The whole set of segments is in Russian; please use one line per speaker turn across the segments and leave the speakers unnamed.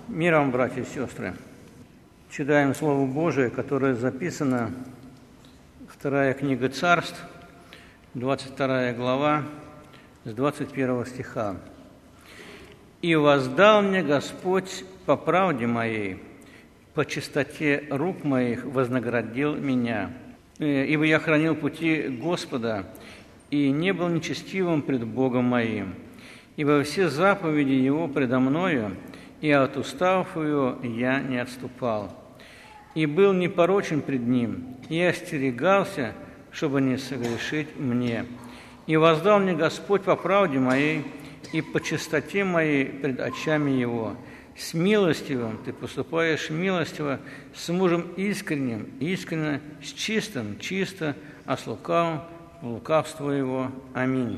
Мир вам, братья и сестры! Читаем Слово Божие, которое записано, 2 книга Царств, 22 глава, с 21 стиха. «И воздал мне Господь по правде моей, по чистоте рук моих вознаградил меня, ибо я хранил пути Господа и не был нечестивым пред Богом моим, ибо все заповеди Его предо мною, и от уставов Его я не отступал, и был непорочен пред Ним, и остерегался, чтобы не согрешить мне. И воздал мне Господь по правде моей и по чистоте моей пред очами Его. С милостивым ты поступаешь милостиво, с мужем искренним, искренно, с чистым, чисто, а с лукавым, лукавство его. Аминь».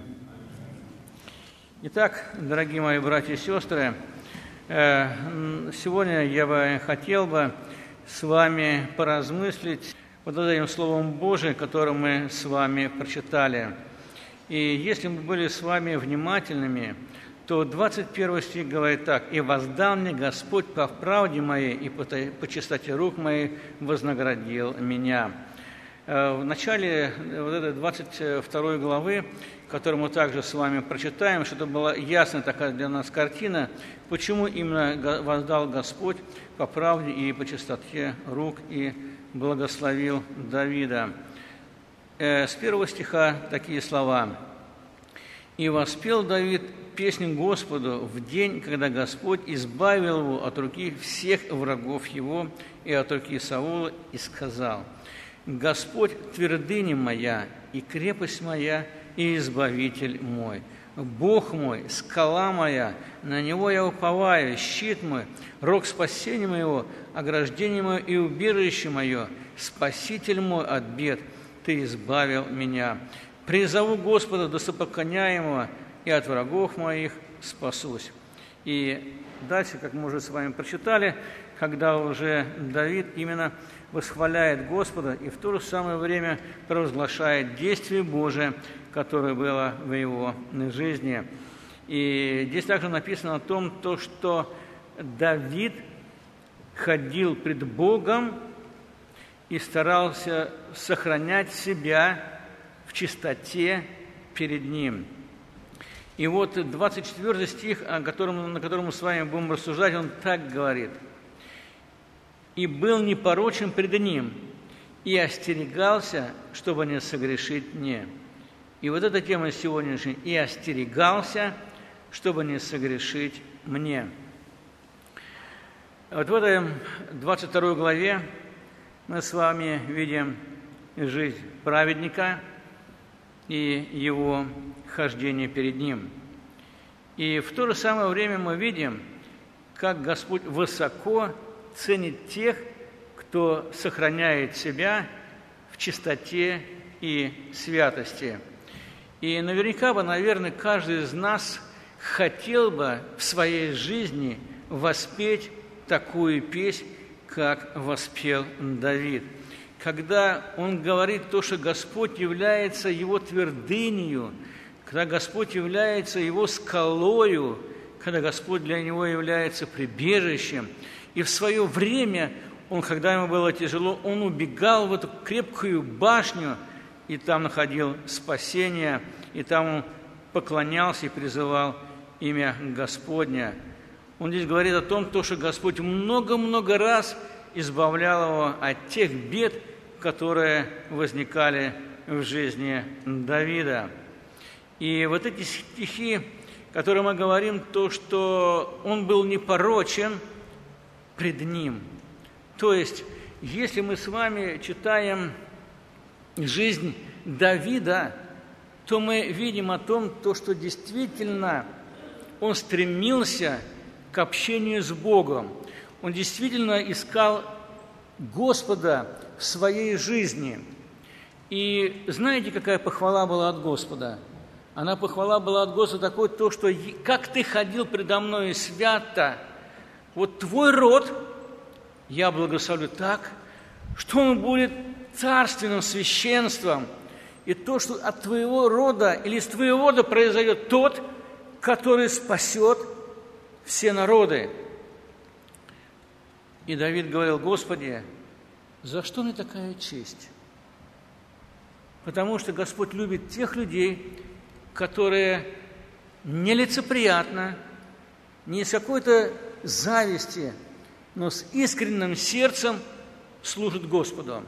Итак, дорогие мои братья и сестры, сегодня я бы хотел с вами поразмыслить вот этим Словом Божиим, которое мы с вами прочитали. И если мы были с вами внимательными, то 21 стих говорит так: «И воздал мне Господь по правде моей и по чистоте рук моих вознаградил меня». В начале вот этой 22 главы, которую мы также с вами прочитаем, чтобы была ясная такая для нас картина, почему именно воздал Господь по правде и по чистоте рук и благословил Давида. С 1 стиха такие слова: «И воспел Давид песнь Господу в день, когда Господь избавил его от руки всех врагов его и от руки Саула, и сказал: Господь твердыня моя и крепость моя и избавитель мой, Бог мой, скала моя, на Него я уповаю, щит мой, рог спасения моего, ограждение мое и убежище мое, Спаситель мой от бед, Ты избавил меня. Призову Господа достопоклоняемого, и от врагов моих спасусь». И дальше, как мы уже с вами прочитали, когда уже Давид именно восхваляет Господа и в то же самое время провозглашает действие Божие, которое было в его жизни. И здесь также написано о том, что Давид ходил пред Богом и старался сохранять себя в чистоте перед Ним. И вот 24 стих, на котором мы с вами будем рассуждать, он так говорит: «И был непорочен пред Ним, и остерегался, чтобы не согрешить мне». И вот эта тема сегодняшняя: «И остерегался, чтобы не согрешить мне». Вот в этой 22 главе мы с вами видим жизнь праведника и его хождение перед Ним. И в то же самое время мы видим, как Господь высоко ценит тех, кто сохраняет себя в чистоте и святости. И наверняка наверное, каждый из нас хотел бы в своей жизни воспеть такую песнь, как воспел Давид, когда он говорит то, что Господь является его твердынею, когда Господь является его скалою, когда Господь для него является прибежищем. И в свое время, когда ему было тяжело, он убегал в эту крепкую башню, и там находил спасение, и там он поклонялся и призывал имя Господня. Он здесь говорит о том, что Господь много-много раз избавлял его от тех бед, которые возникали в жизни Давида. И вот эти стихи, которые мы говорим, то, что он был непорочен пред Ним. То есть, если мы с вами читаем жизнь Давида, то мы видим о том, что действительно он стремился к общению с Богом. Он действительно искал Господа в своей жизни. И знаете, какая похвала была от Господа? Похвала была от Господа такой, что «как ты ходил предо мною свято, вот твой род я благословлю так, что он будет царственным священством, и то, что от твоего рода или из твоего рода произойдет тот, который спасет все народы». И Давид говорил: Господи, за что мне такая честь? Потому что Господь любит тех людей, которые нелицеприятно, не из какой-то зависти, но с искренним сердцем служат Господу.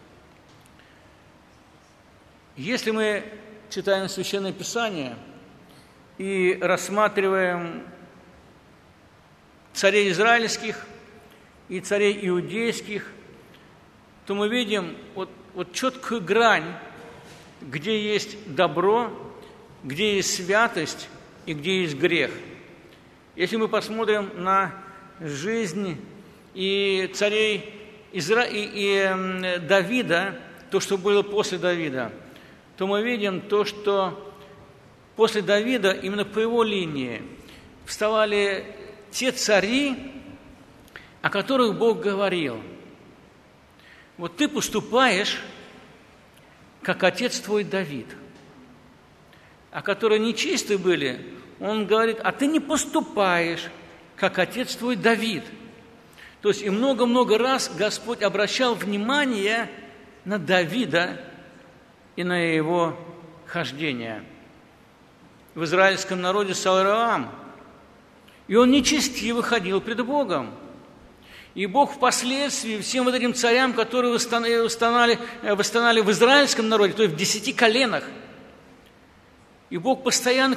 Если мы читаем Священное Писание и рассматриваем царей израильских и царей иудейских, то мы видим вот четкую грань, где есть добро, где есть святость и где есть грех. Если мы посмотрим на жизнь и царей и Давида, то, что было после Давида, то мы видим то, что после Давида, именно по его линии, вставали те цари, о которых Бог говорил: вот ты поступаешь, как отец твой Давид. А которые нечисты были, он говорит: а ты не поступаешь, как отец твой Давид. То есть и много-много раз Господь обращал внимание на Давида и на его хождение. В израильском народе стал Ироам, и он нечестиво ходил пред Богом. И Бог впоследствии всем вот этим царям, которые восстанали в израильском народе, то есть в 10 коленах, и Бог постоянно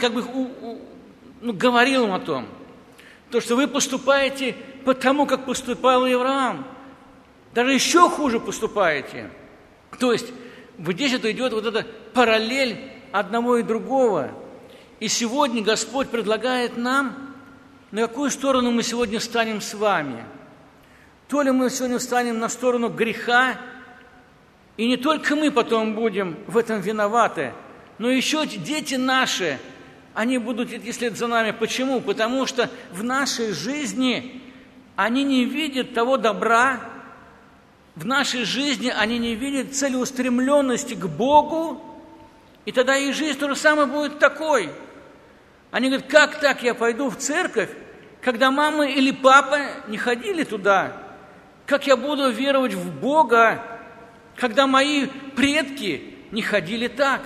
говорил им о том, то, что вы поступаете по тому, как поступал Авраам, даже еще хуже поступаете. То есть вот здесь идет вот эта параллель одного и другого. И сегодня Господь предлагает нам, на какую сторону мы сегодня станем с вами. То ли мы сегодня встанем на сторону греха, и не только мы потом будем в этом виноваты, но еще дети наши, они будут идти след за нами. Почему? Потому что в нашей жизни они не видят того добра, в нашей жизни они не видят целеустремленности к Богу, и тогда их жизнь то же самое будет такой. Они говорят: как так я пойду в церковь, когда мама или папа не ходили туда? Как я буду веровать в Бога, когда мои предки не ходили так?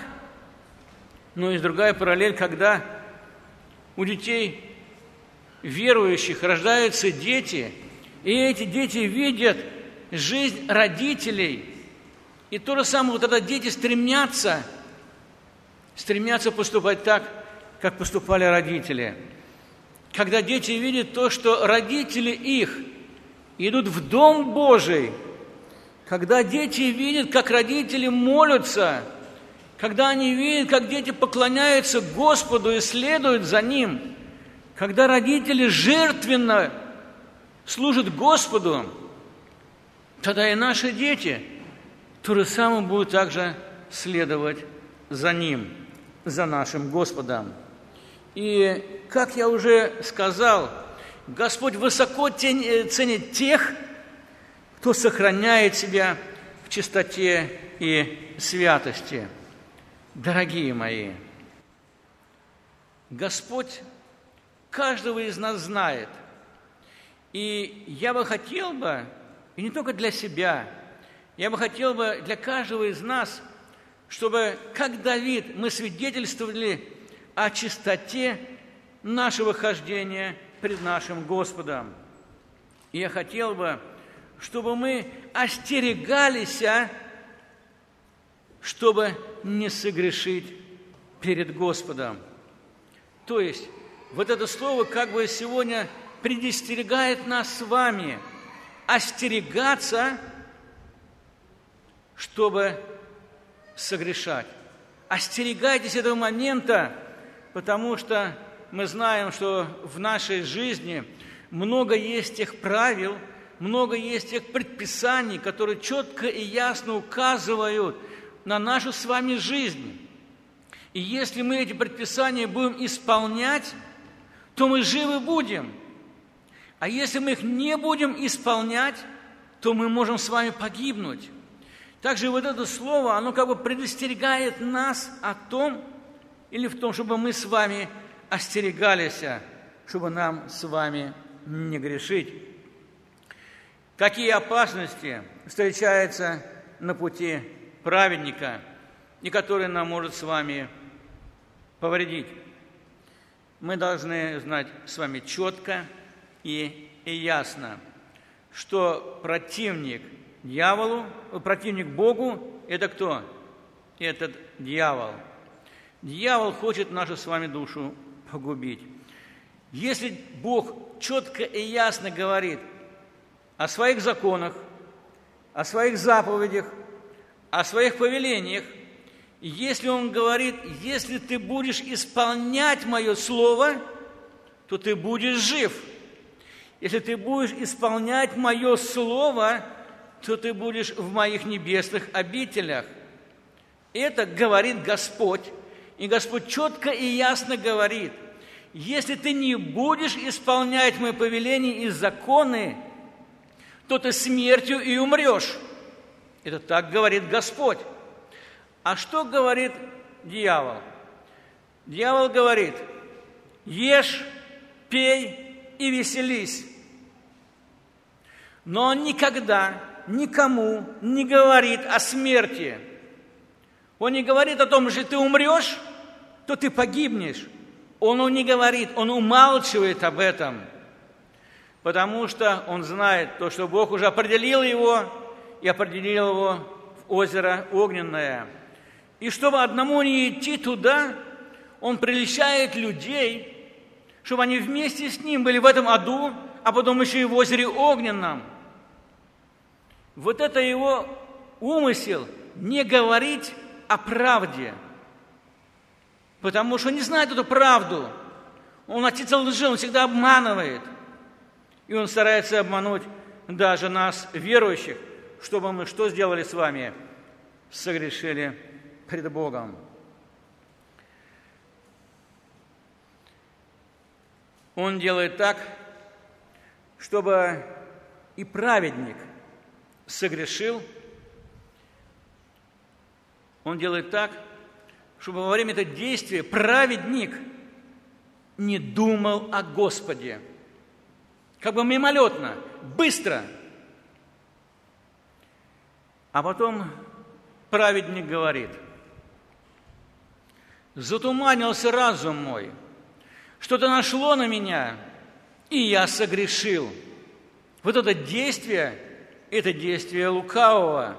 Но есть другая параллель, когда у детей верующих рождаются дети, и эти дети видят жизнь родителей. И то же самое, вот тогда дети стремятся поступать так, как поступали родители. Когда дети видят то, что родители их идут в Дом Божий, когда дети видят, как родители молятся, когда они видят, как дети поклоняются Господу и следуют за Ним, когда родители жертвенно служат Господу, тогда и наши дети то же самое будут также следовать за Ним, за нашим Господом. И, как я уже сказал, Господь высоко ценит тех, кто сохраняет себя в чистоте и святости. Дорогие мои, Господь каждого из нас знает. И я бы хотел бы, и не только для себя, я бы хотел бы для каждого из нас, чтобы, как Давид, мы свидетельствовали о чистоте нашего хождения пред нашим Господом. И я хотел бы, чтобы мы остерегались, чтобы не согрешить перед Господом. То есть, вот это слово как бы сегодня предостерегает нас с вами остерегаться, чтобы согрешать. Остерегайтесь этого момента, потому что мы знаем, что в нашей жизни много есть тех правил, много есть тех предписаний, которые четко и ясно указывают на нашу с вами жизнь. И если мы эти предписания будем исполнять, то мы живы будем. А если мы их не будем исполнять, то мы можем с вами погибнуть. Также вот это слово, оно как бы предостерегает нас о том, или в том, чтобы мы с вами остерегались, чтобы нам с вами не грешить. какие опасности встречаются на пути праведника и которые нам может с вами повредить. Мы должны знать с вами четко и ясно, что противник Богу – это кто? Это дьявол. Дьявол хочет нашу с вами душу погубить. Если Бог четко и ясно говорит о своих законах, о своих заповедях, о своих повелениях, если Он говорит, если ты будешь исполнять Мое Слово, то ты будешь жив. Если ты будешь исполнять Мое Слово, то ты будешь в Моих небесных обителях. Это говорит Господь. И Господь четко и ясно говорит, если ты не будешь исполнять Мои повеления и законы, то ты смертью и умрешь. Это так говорит Господь. А что говорит дьявол? Дьявол говорит: ешь, пей и веселись. Но он никогда никому не говорит о смерти. Он не говорит о том, что ты умрешь, то ты погибнешь. Он не говорит, он умалчивает об этом, потому что он знает то, что Бог уже определил его и определил его в озеро огненное. И чтобы одному не идти туда, он прельщает людей, чтобы они вместе с ним были в этом аду, а потом еще и в озере огненном. Вот это его умысел – не говорить о правде, потому что он не знает эту правду. Он отец лжи, он всегда обманывает. И он старается обмануть даже нас, верующих, чтобы мы что сделали с вами? Согрешили пред Богом. Он делает так, чтобы и праведник согрешил. Он делает так, чтобы во время этого действия праведник не думал о Господе. Как бы мимолетно, быстро. А потом праведник говорит: затуманился разум мой, что-то нашло на меня, и я согрешил. Вот это действие лукавого.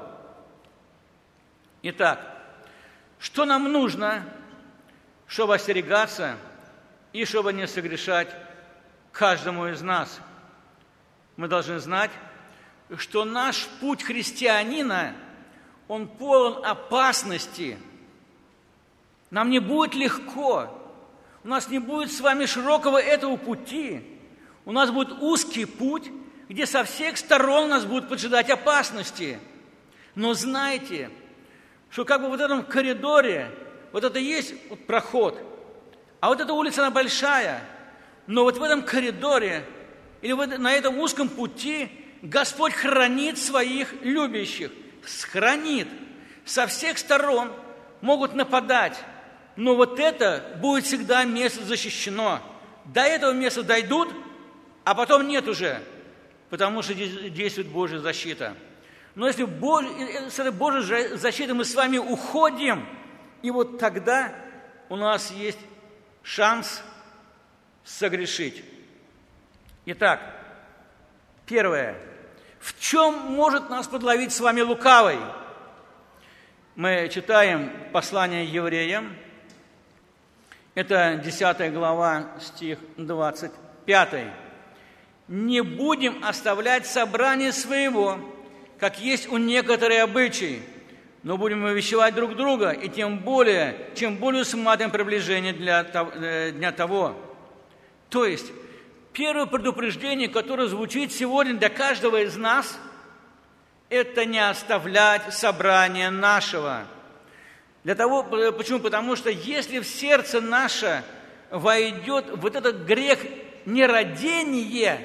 Итак, что нам нужно, чтобы остерегаться и чтобы не согрешать каждому из нас? Мы должны знать, что наш путь христианина, он полон опасности. Нам не будет легко. У нас не будет с вами широкого этого пути. У нас будет узкий путь, где со всех сторон нас будут поджидать опасности. Но знайте, что как бы в этом коридоре, вот это есть вот проход, а вот эта улица, она большая, но вот в этом коридоре или на этом узком пути Господь хранит своих любящих, хранит. Со всех сторон могут нападать, но вот это будет всегда место защищено. До этого места дойдут, а потом нет уже, потому что здесь действует Божья защита. Но если с этой Божьей защитой мы с вами уходим, и вот тогда у нас есть шанс согрешить. Итак, первое. В чем может нас подловить с вами лукавый? Мы читаем послание евреям. Это 10 глава, стих 25. «Не будем оставлять собрание своего, как есть у некоторых обычаи, но будем увещевать друг друга, и чем более усматриваем приближение для дня того». То есть, первое предупреждение, которое звучит сегодня для каждого из нас, это не оставлять собрание нашего. Почему? Потому что если в сердце наше войдет вот этот грех нерадение,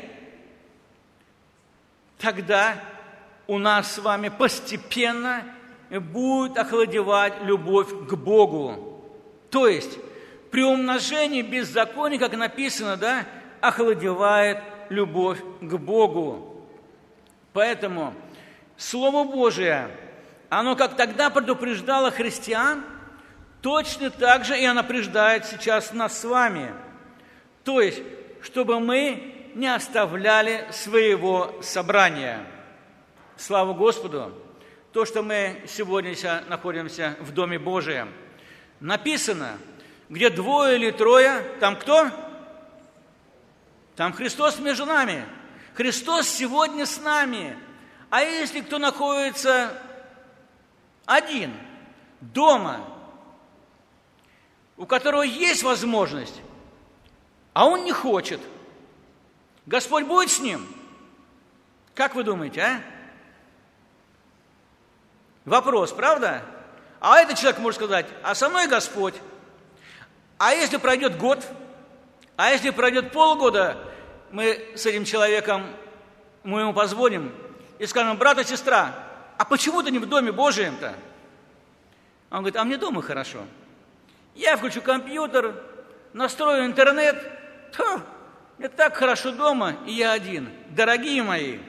тогда у нас с вами постепенно будет охладевать любовь к Богу. То есть при умножении беззакония, как написано, охладевает любовь к Богу. Поэтому Слово Божие, оно как тогда предупреждало христиан, точно так же и оно предупреждает сейчас нас с вами. То есть, чтобы мы не оставляли своего собрания. Слава Господу! То, что мы сегодня находимся в Доме Божием. Написано, где 2 или 3, там кто? Там Христос между нами. Христос сегодня с нами. А если кто находится один, дома, у которого есть возможность, а он не хочет, Господь будет с ним? Как вы думаете, а? Вопрос, правда? А этот человек может сказать, а со мной Господь. А если пройдет год, а если пройдет полгода, мы с этим человеком, мы ему позвоним и скажем, брат и сестра, а почему ты не в Доме Божием-то? Он говорит, а мне дома хорошо. Я включу компьютер, настрою интернет, мне так хорошо дома, и я один. Дорогие мои,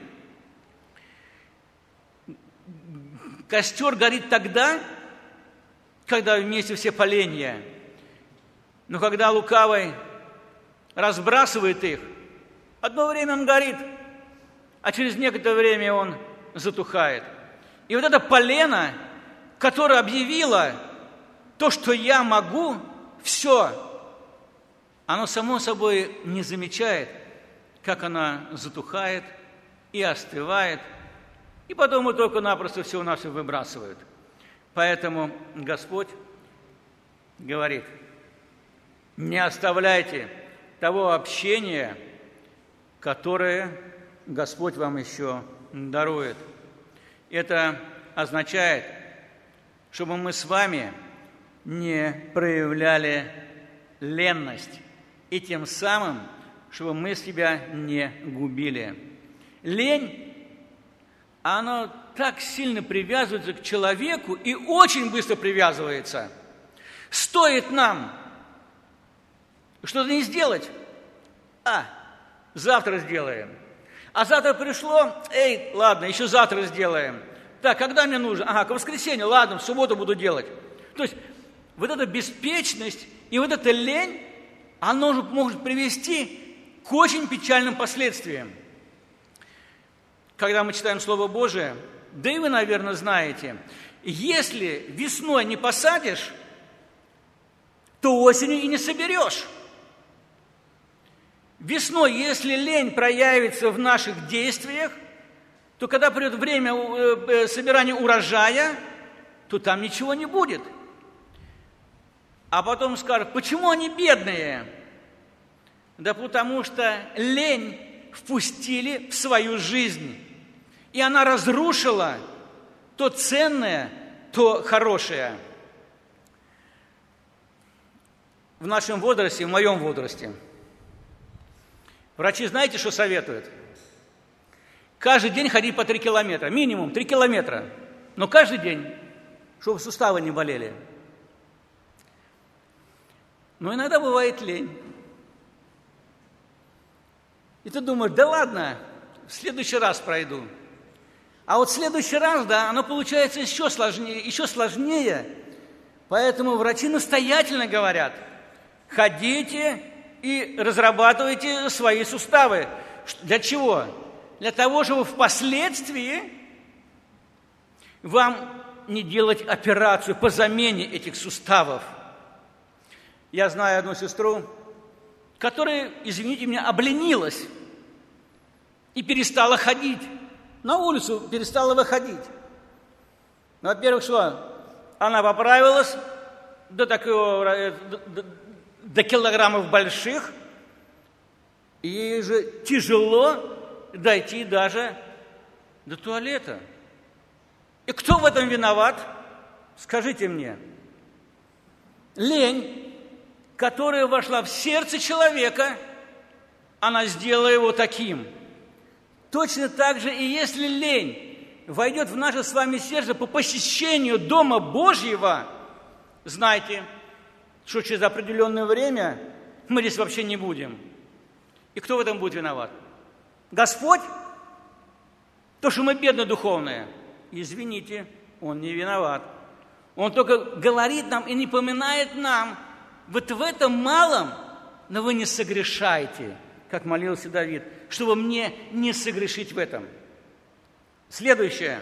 костер горит тогда, когда вместе все поленья. Но когда лукавый разбрасывает их, одно время он горит, а через некоторое время он затухает. И вот это полено, которое объявило то, что я могу, все, оно само собой не замечает, как она затухает и остывает, и потом его только-напросто всего-навсего выбрасывают. Поэтому Господь говорит, не оставляйте того общения, которое Господь вам еще дарует. Это означает, чтобы мы с вами не проявляли ленность, и тем самым, чтобы мы себя не губили. Лень, она так сильно привязывается к человеку и очень быстро привязывается. Стоит нам что-то не сделать, завтра сделаем. А завтра пришло, ладно, еще завтра сделаем. Так, когда мне нужно? К воскресенью, ладно, в субботу буду делать. То есть вот эта беспечность и вот эта лень, она может привести к очень печальным последствиям. Когда мы читаем Слово Божие, да и вы, наверное, знаете, если весной не посадишь, то осенью и не соберешь. Весной, если лень проявится в наших действиях, то когда придет время собирания урожая, то там ничего не будет. А потом скажут, почему они бедные? Да потому что лень впустили в свою жизнь. И она разрушила то ценное, то хорошее. В нашем возрасте, в моем возрасте, врачи знаете, что советуют? Каждый день ходить по 3 километра, минимум 3 километра, но каждый день, чтобы суставы не болели. Но иногда бывает лень. И ты думаешь, да ладно, в следующий раз пройду. А вот в следующий раз, оно получается еще сложнее. Поэтому врачи настоятельно говорят, ходите и разрабатывайте свои суставы. Для чего? Для того, чтобы впоследствии вам не делать операцию по замене этих суставов. Я знаю одну сестру, которая, извините меня, обленилась и перестала ходить. На улицу перестала выходить. Во-первых, что? Она поправилась до килограммов больших, и ей же тяжело дойти даже до туалета. И кто в этом виноват? Скажите мне. Лень, которая вошла в сердце человека, она сделала его таким. Точно так же и если лень войдет в наше с вами сердце по посещению Дома Божьего, знайте, что через определенное время мы здесь вообще не будем. И кто в этом будет виноват? Господь? То, что мы бедны духовные, извините, Он не виноват. Он только говорит нам и напоминает нам, вот в этом малом, но вы не согрешайте, как молился Давид, чтобы мне не согрешить в этом. Следующее.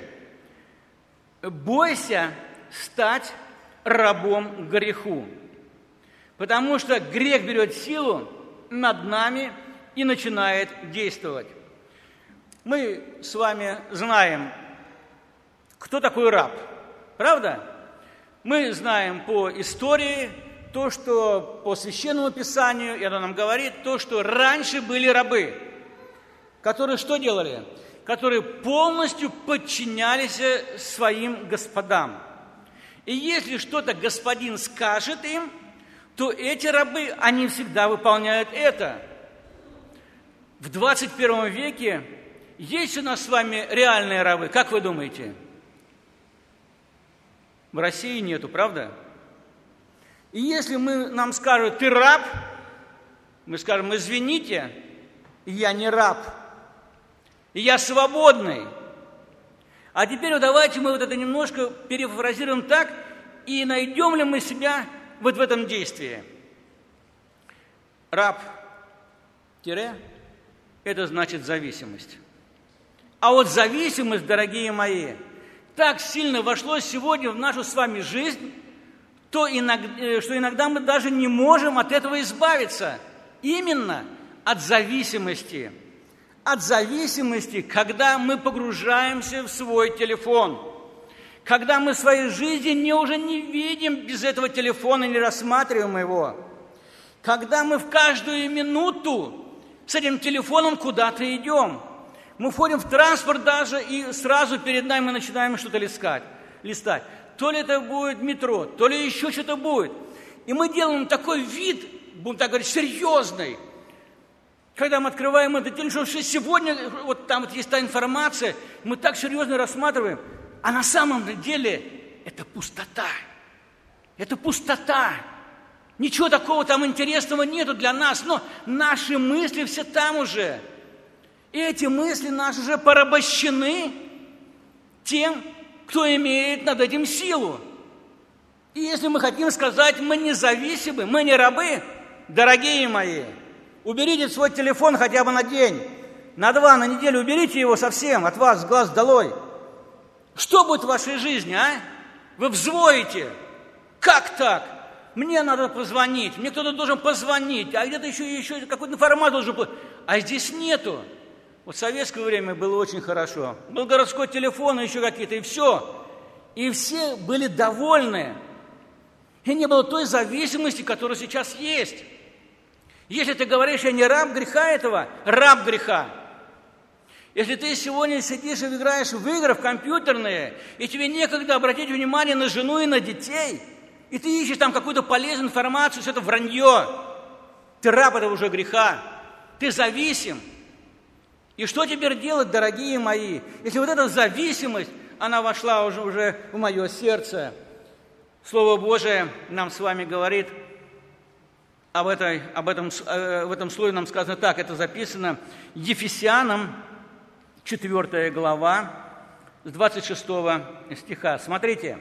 Бойся стать рабом греху, потому что грех берет силу над нами и начинает действовать. Мы с вами знаем, кто такой раб, правда? Мы знаем по истории то, что по Священному Писанию, и оно нам говорит, то, что раньше были рабы, которые что делали? Которые полностью подчинялись своим господам. И если что-то господин скажет им, то эти рабы, они всегда выполняют это. В 21 веке есть у нас с вами реальные рабы, как вы думаете? В России нету, правда? И если нам скажут, ты раб, мы скажем, извините, я не раб, я свободный. А теперь вот давайте мы вот это немножко перефразируем так, и найдем ли мы себя вот в этом действии. Раб, это значит зависимость. А вот зависимость, дорогие мои, так сильно вошло сегодня в нашу с вами жизнь, что иногда мы даже не можем от этого избавиться. Именно от зависимости. От зависимости, когда мы погружаемся в свой телефон. Когда мы в своей жизни уже не видим без этого телефона, не рассматриваем его. Когда мы в каждую минуту с этим телефоном куда-то идем. Мы входим в транспорт даже, и сразу перед нами мы начинаем что-то листать. То ли это будет метро, то ли еще что-то будет. И мы делаем такой вид, будем так говорить, серьезный. Когда мы открываем этот телефон, что сегодня вот там вот есть та информация, мы так серьезно рассматриваем, а на самом деле это пустота. Это пустота. Ничего такого там интересного нету для нас, но наши мысли все там уже. И эти мысли наши уже порабощены тем, кто имеет над этим силу. И если мы хотим сказать, мы независимы, мы не рабы, дорогие мои, уберите свой телефон хотя бы на день, на 2, на неделю, уберите его совсем от вас, с глаз долой. Что будет в вашей жизни, а? Вы взвоите. Как так? Мне надо позвонить, мне кто-то должен позвонить, а где-то еще какой-то информацию должен быть. А здесь нету. Вот в советское время было очень хорошо. Был городской телефон, еще какие-то, и все. И все были довольны. И не было той зависимости, которая сейчас есть. Если ты говоришь, я не раб греха этого, раб греха. Если ты сегодня сидишь и играешь в игры, в компьютерные, и тебе некогда обратить внимание на жену и на детей, и ты ищешь там какую-то полезную информацию, все это вранье, ты раб этого уже греха, ты зависим. И что теперь делать, дорогие мои, если вот эта зависимость, она вошла уже в мое сердце? Слово Божие нам с вами говорит, в этом слове нам сказано так, это записано Ефесянам, 4 глава, с 26 стиха. Смотрите,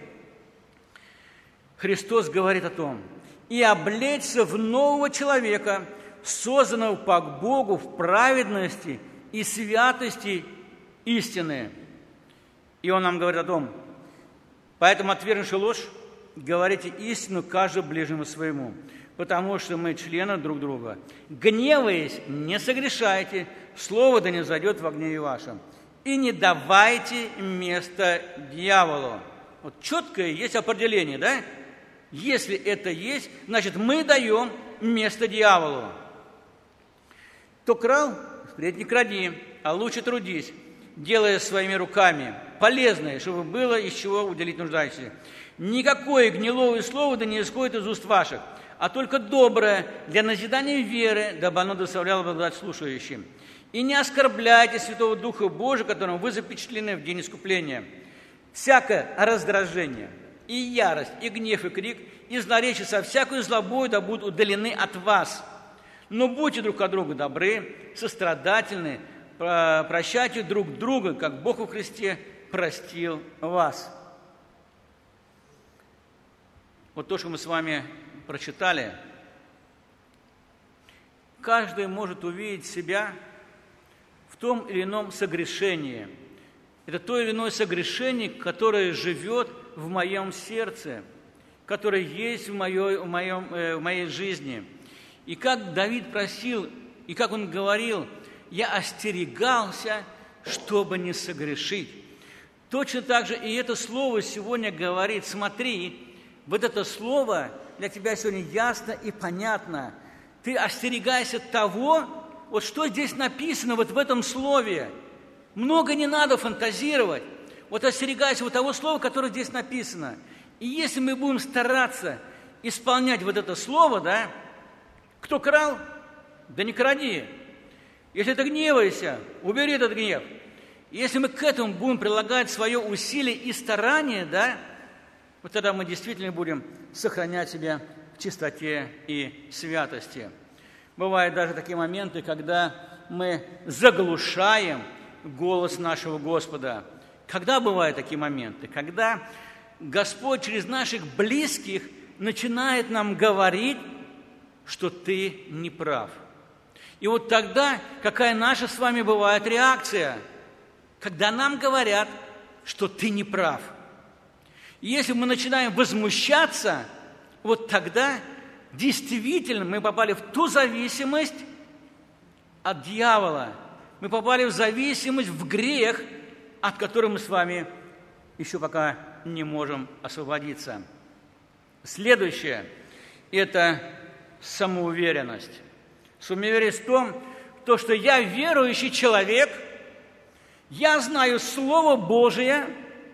Христос говорит о том, «И облечься в нового человека, созданного по Богу в праведности и святости истины». И Он нам говорит о том, «Поэтому, отвергнувши ложь, говорите истину каждому ближнему своему, потому что мы члены друг друга. Гневаясь, не согрешайте, слово да не зайдет во гневе вашем, и не давайте место дьяволу». Вот четкое есть определение, да? Если это есть, значит, мы даем место дьяволу. Кто крал, впредь не кради, а лучше трудись, делая своими руками полезное, чтобы было из чего уделить нуждающимся. Никакое гнилое слово да не исходит из уст ваших, а только доброе для назидания веры, дабы оно доставляло благодать слушающим. И не оскорбляйте Святого Духа Божия, которым вы запечатлены в день искупления. Всякое раздражение, и ярость, и гнев, и крик, и злоречие со всякой злобой да будут удалены от вас. Но будьте друг от друга добры, сострадательны, прощайте друг друга, как Бог во Христе простил вас. Вот то, что мы с вами прочитали, каждый может увидеть себя в том или ином согрешении. Это то или иное согрешение, которое живет в моем сердце, которое есть в моей жизни. И как Давид просил, и как он говорил, я остерегался, чтобы не согрешить. Точно так же и это слово сегодня говорит, смотри, вот это слово для тебя сегодня ясно и понятно. Ты остерегайся того, вот что здесь написано вот в этом слове. Много не надо фантазировать. Вот остерегайся вот того слова, которое здесь написано. И если мы будем стараться исполнять вот это слово, да, кто крал, да не кради. Если ты гневаешься, убери этот гнев. Если мы к этому будем прилагать свое усилие и старание, да, вот тогда мы действительно будем сохранять себя в чистоте и святости. Бывают даже такие моменты, когда мы заглушаем голос нашего Господа. Когда бывают такие моменты? Когда Господь через наших близких начинает нам говорить, что ты не прав. И вот тогда какая наша с вами бывает реакция? Когда нам говорят, что ты не прав. И если мы начинаем возмущаться, вот тогда действительно мы попали в ту зависимость от дьявола. Мы попали в зависимость, в грех, от которого мы с вами еще пока не можем освободиться. Следующее – это самоуверенность. Самоуверенность в том, что я верующий человек, я знаю Слово Божие,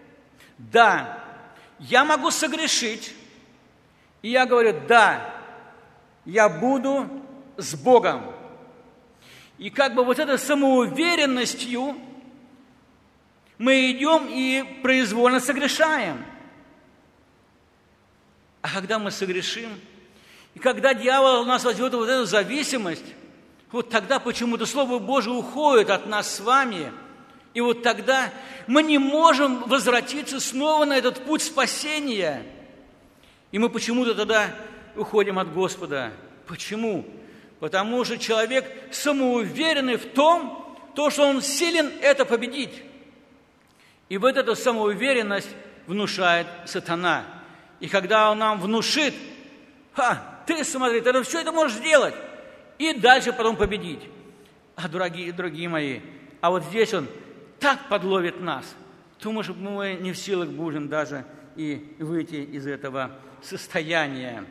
да, я могу согрешить, и я говорю, да, я буду с Богом. И как бы вот этой самоуверенностью мы идем и произвольно согрешаем. А когда мы согрешим, и когда дьявол у нас возьмет вот эту зависимость, вот тогда почему-то Слово Божие уходит от нас с вами, и вот тогда мы не можем возвратиться снова на этот путь спасения. И мы почему-то тогда уходим от Господа. Почему? Потому что человек самоуверенный в том, что он силен это победить. И вот эту самоуверенность внушает сатана. И когда он нам внушит, ты смотри, ты все это можешь сделать, и дальше потом победить. А, дорогие мои, а вот здесь он так подловит нас, то, может, мы не в силах будем даже и выйти из этого состояния.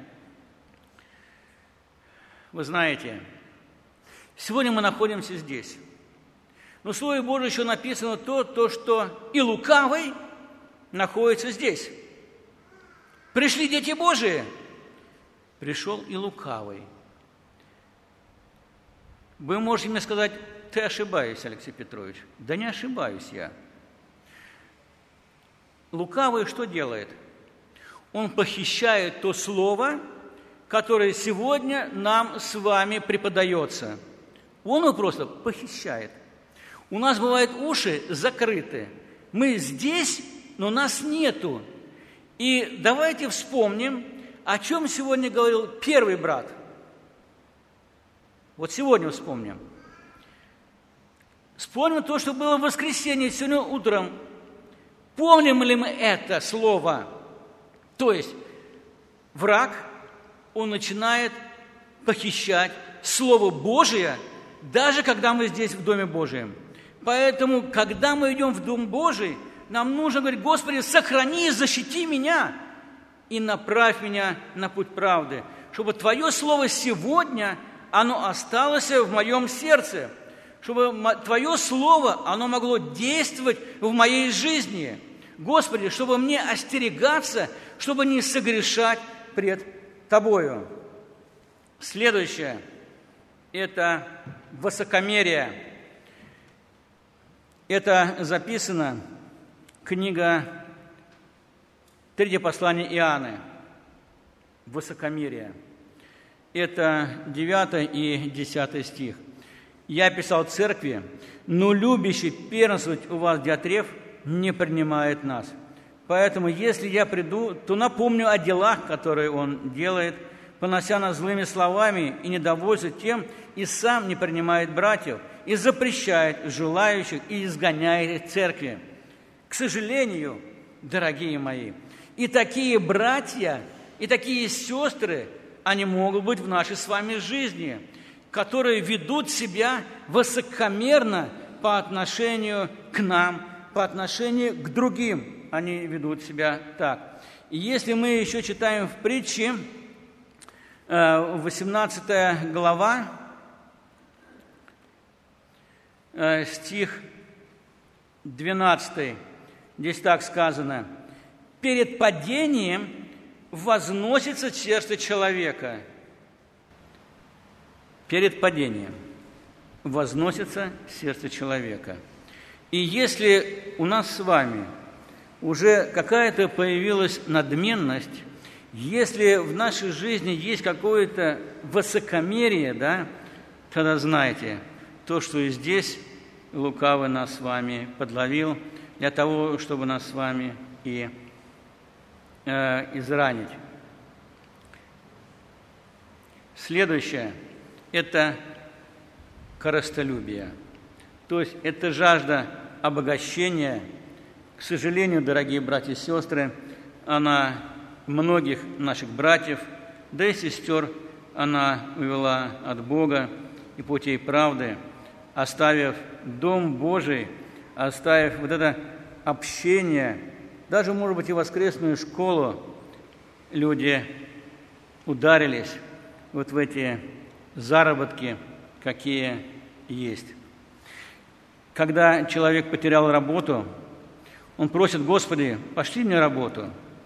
Вы знаете, сегодня мы находимся здесь. Но в Слове Божьем еще написано то, что и лукавый находится здесь. Пришли дети Божии, пришел и лукавый. Вы можете мне сказать, ты ошибаешься, Алексей Петрович. Да не ошибаюсь я. Лукавый что делает? Он похищает то слово, которое сегодня нам с вами преподается. Он его просто похищает. У нас бывают уши закрыты. Мы здесь, но нас нету. И давайте вспомним, о чем сегодня говорил первый брат. Вот сегодня вспомним. Вспомним то, что было в воскресенье сегодня утром. Помним ли мы это слово? То есть враг, он начинает похищать Слово Божие, даже когда мы здесь в Доме Божьем. Поэтому, когда мы идем в Дом Божий, нам нужно говорить, Господи, сохрани и защити меня и направь меня на путь правды, чтобы Твое Слово сегодня, оно осталось в моем сердце, чтобы Твое Слово, оно могло действовать в моей жизни. Господи, чтобы мне остерегаться, чтобы не согрешать пред Тобою. Следующее – это высокомерие. Это записано, книга 3 послание Иоанна. Высокомерие. Это 9 и 10 стих. Я писал церкви, но любящий первенствовать у вас Диотреф не принимает нас. Поэтому, если я приду, то напомню о делах, которые он делает, понося нас злыми словами и недовольствует тем, и сам не принимает братьев, и запрещает желающих, и изгоняет из церкви. К сожалению, дорогие мои, и такие братья, и такие сестры, они могут быть в нашей с вами жизни, которые ведут себя высокомерно по отношению к нам, по отношению к другим. Они ведут себя так. И если мы еще читаем в притче, 18 глава, стих 12, здесь так сказано: «Перед падением возносится сердце человека». Перед падением возносится сердце человека. И если у нас с вами уже какая-то появилась надменность, если в нашей жизни есть какое-то высокомерие, да, тогда знайте, то, что и здесь лукавый нас с вами подловил для того, чтобы нас с вами и изранить. Следующее – это корыстолюбие, то есть это жажда обогащения. К сожалению, дорогие братья и сестры, она многих наших братьев, да и сестер, она увела от Бога и путей правды, оставив Дом Божий, оставив вот это общение, даже, может быть, и воскресную школу, люди ударились вот в эти заработки, какие есть. Когда человек потерял работу, он просит: Господи, пошли мне работу.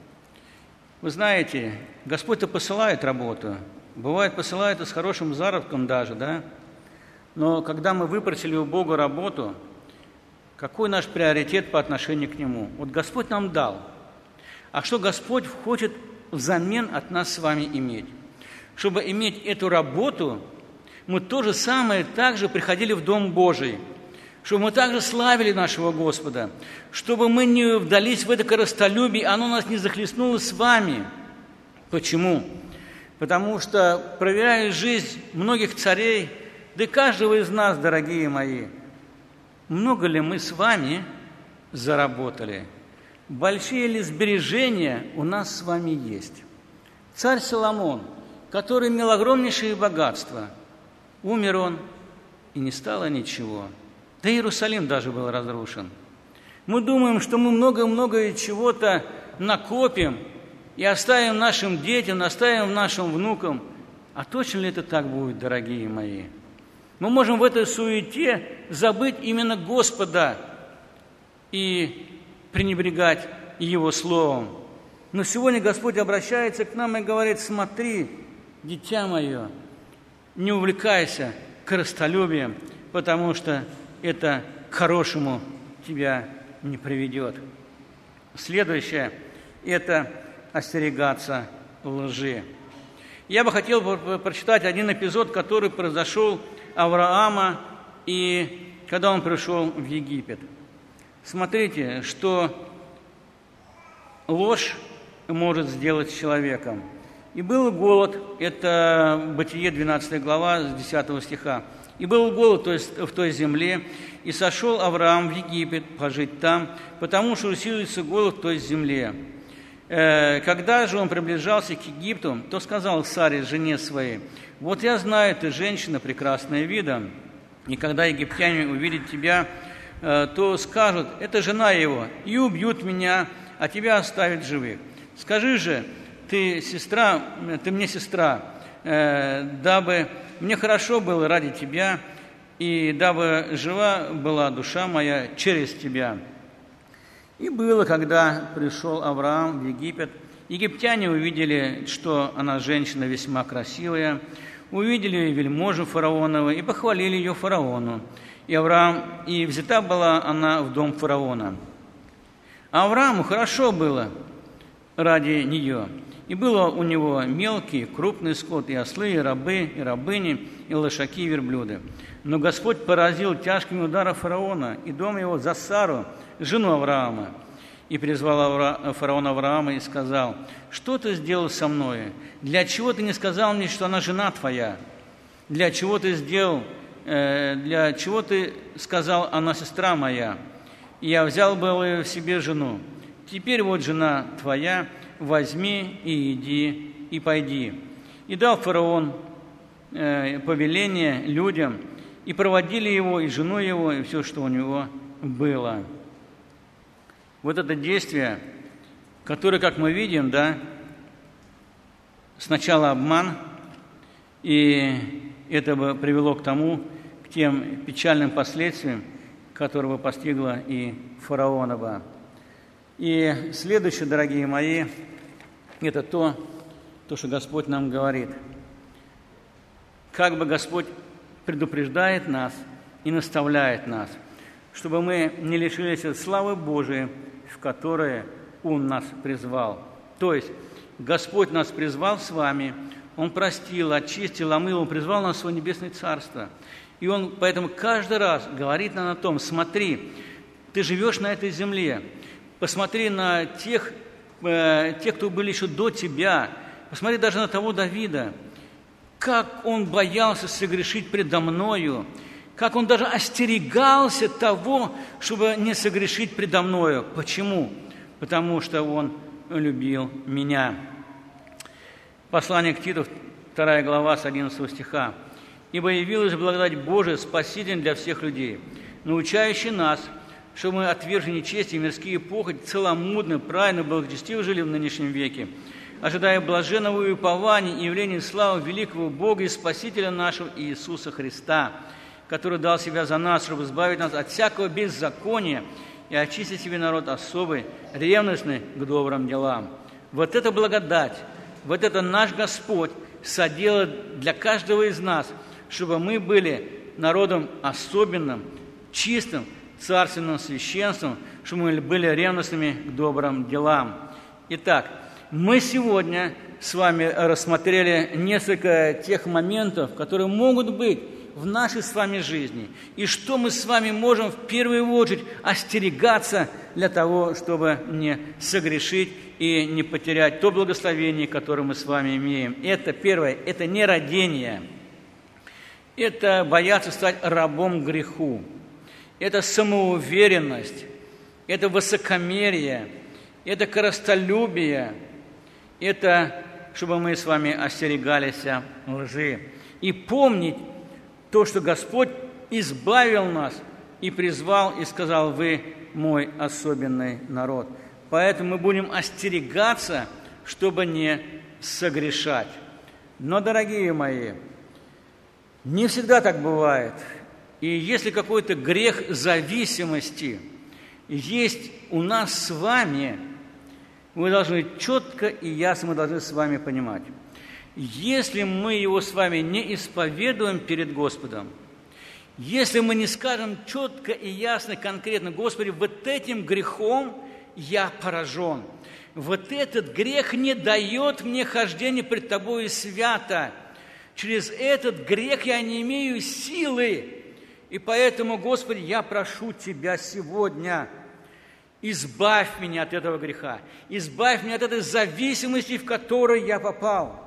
Вы знаете, Господь-то посылает работу. Бывает, посылает и с хорошим заработком даже, да? Но когда мы выпросили у Бога работу, какой наш приоритет по отношению к Нему? Вот Господь нам дал. А что Господь хочет взамен от нас с вами иметь? Чтобы иметь эту работу, мы то же самое также приходили в Дом Божий, чтобы мы также славили нашего Господа, чтобы мы не вдались в это корыстолюбие, оно нас не захлестнуло с вами. Почему? Потому что, проверяя жизнь многих царей, да и каждого из нас, дорогие мои, много ли мы с вами заработали? Большие ли сбережения у нас с вами есть? Царь Соломон, который имел огромнейшие богатства, умер он, и не стало ничего. Да Иерусалим даже был разрушен. Мы думаем, что мы много-много чего-то накопим и оставим нашим детям, оставим нашим внукам. А точно ли это так будет, дорогие мои? Мы можем в этой суете забыть именно Господа и пренебрегать Его Словом. Но сегодня Господь обращается к нам и говорит: смотри, дитя мое, не увлекайся корыстолюбием, потому что это к хорошему тебя не приведет. Следующее – это остерегаться лжи. Я бы хотел прочитать один эпизод, который произошел Авраама, и когда он пришел в Египет. Смотрите, что ложь может сделать с человеком. «И был голод», это Бытие, 12 глава, с 10 стиха. «И был голод, то есть в той земле, и сошел Авраам в Египет пожить там, потому что усилился голод в той земле. Когда же он приближался к Египту, то сказал Саре, жене своей: вот я знаю, ты женщина прекрасная видом, и когда египтяне увидят тебя, то скажут: это жена его, и убьют меня, а тебя оставят живых. Скажи же, ты мне сестра, дабы мне хорошо было ради тебя, и дабы жива была душа моя через тебя». И было, когда пришел Авраам в Египет, египтяне увидели, что она женщина весьма красивая, увидели вельможу фараонова и похвалили ее фараону. И взята была она в дом фараона. А Аврааму хорошо было ради нее, И было у него мелкий, крупный скот, и ослы, и рабы, и рабыни, и лошаки, и верблюды. Но Господь поразил тяжкими ударами фараона и дом его за Сару, жену Авраама. И призвал фараон Авраама и сказал: «Что ты сделал со мною? Для чего ты не сказал мне, что она жена твоя? Для чего ты сказал, она сестра моя? И я взял бы ее в себе жену. Теперь вот жена твоя, возьми и иди, и пойди». И дал фараон повеление людям, и проводили его, и жену его, и все, что у него было. Вот это действие, которое, как мы видим, сначала обман, и это бы привело к тем печальным последствиям, которые бы постигло и фараона. И следующее, дорогие мои, это то, что Господь нам говорит. Как бы Господь предупреждает нас и наставляет нас, чтобы мы не лишились славы Божией, в которое Он нас призвал. То есть Господь нас призвал с вами, Он простил, очистил, омыл, Он призвал нас в Свое Небесное Царство. И Он поэтому каждый раз говорит нам о том: смотри, ты живешь на этой земле, посмотри на тех, кто были еще до тебя, посмотри даже на того Давида, как он боялся согрешить предо мною, как он даже остерегался того, чтобы не согрешить предо мною. Почему? Потому что он любил меня. Послание к Титу, 2 глава, с 11 стиха. «Ибо явилась благодать Божия, спаситель для всех людей, научающий нас, чтобы мы, отвержи нечестие и мирские похоти, целомудренно, правильно, благочестиво жили в нынешнем веке, ожидая блаженного упования и явления славы великого Бога и Спасителя нашего Иисуса Христа, который дал себя за нас, чтобы избавить нас от всякого беззакония и очистить себе народ особый, ревностный к добрым делам». Вот эта благодать, вот это наш Господь соделал для каждого из нас, чтобы мы были народом особенным, чистым, царственным священством, чтобы мы были ревностными к добрым делам. Итак, мы сегодня с вами рассмотрели несколько тех моментов, которые могут быть в нашей с вами жизни, и что мы с вами можем в первую очередь остерегаться для того, чтобы не согрешить и не потерять то благословение, которое мы с вами имеем. Это первое, это нерадение, это бояться стать рабом греху, это самоуверенность, это высокомерие, это корыстолюбие, это чтобы мы с вами остерегались лжи и помнить то, что Господь избавил нас и призвал, и сказал: «Вы мой особенный народ». Поэтому мы будем остерегаться, чтобы не согрешать. Но, дорогие мои, не всегда так бывает. И если какой-то грех зависимости есть у нас с вами, мы должны четко и ясно с вами понимать. Если мы его с вами не исповедуем перед Господом, если мы не скажем четко и ясно, конкретно: «Господи, вот этим грехом я поражен, вот этот грех не дает мне хождения пред Тобою свято, через этот грех я не имею силы, и поэтому, Господи, я прошу Тебя сегодня, избавь меня от этого греха, избавь меня от этой зависимости, в которой я попал.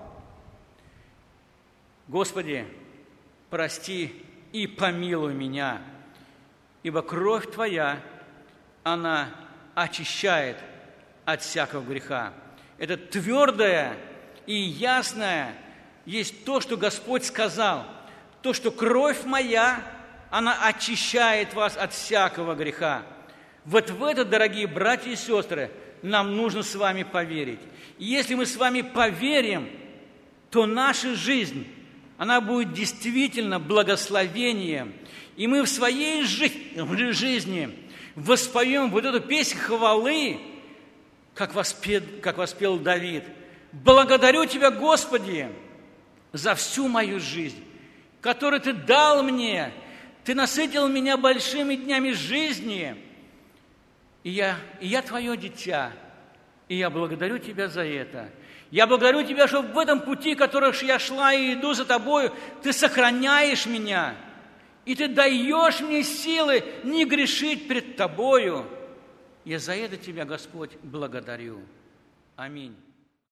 Господи, прости и помилуй меня, ибо кровь Твоя, она очищает от всякого греха». Это твердое и ясное есть то, что Господь сказал, то, что кровь моя, она очищает вас от всякого греха. Вот в это, дорогие братья и сестры, нам нужно с вами поверить. И если мы с вами поверим, то наша жизнь, она будет действительно благословением. И мы в своей жизни воспоем вот эту песнь хвалы, как воспел Давид. «Благодарю Тебя, Господи, за всю мою жизнь, которую Ты дал мне. Ты насытил меня большими днями жизни. И я Твое дитя, и я благодарю Тебя за это. Я благодарю Тебя, что в этом пути, который я шла и иду за Тобою, Ты сохраняешь меня, и Ты даешь мне силы не грешить пред Тобою. Я за это Тебя, Господь, благодарю. Аминь.